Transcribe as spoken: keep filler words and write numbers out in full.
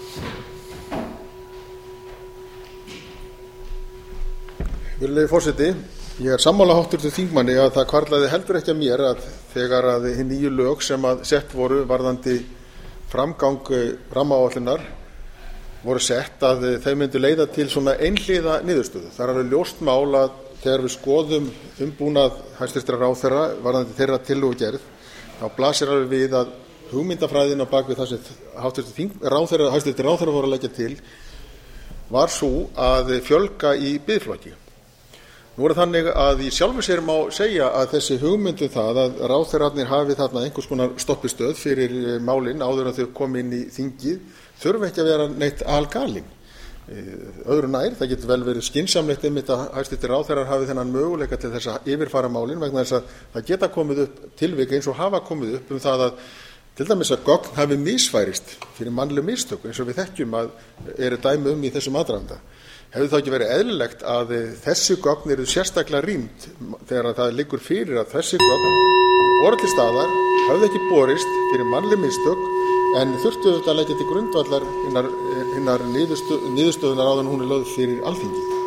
Virðulegi forseti, ég er sammála háttvirtum þingmanni að það hvarflaði heldur ekki að mér að þegar að hin nýju lög sem að sett voru varðandi framgang rammaáætlunar voru sett að þau myndu leiða til svona einhliða niðurstöðu. Það er alveg ljóst mál að þegar við skoðum umbúnað hæstvirtra ráðherra varðandi þeirra tillögugerð þá blasir alveg við að hugmyndafræðin á bak við það sem hæstvirtir ráðherra, hæstvirtir ráðherra voru að leggja til var sú að fjölga í biðflokki. Nú er það þannig að í sjálfu sér má segja að þessi hugmynd um það að ráðherrarnir hafi þarna einhvers konar stoppistöð fyrir málin áður en þau komi inn í þingið þurfi ekki að vera neitt algalin. Öðru nær, það getur vel verið skynsamlegt einmitt að hæstvirtir ráðherrar hafi þennan möguleika til þess að yfirfara málin vegna þess að það geta komið upp tilvik eins og hafa komið upp um það að til dæmis að gögn hafi misfærist fyrir mannleg mistök eins og við þekkjum að eru dæmi um í þessum aðdraganda. Hefði þá ekki verið eðlilegt að þessi gögn eru sérstaklega rýmd þegar það liggur fyrir að þessi gögn voru til staðar, höfðu ekki borist fyrir mannleg mistök en þurftu auðvitað að leggja til grundvallar hinnar niðurstöðunar áður en hún er lögð fyrir Alþingi.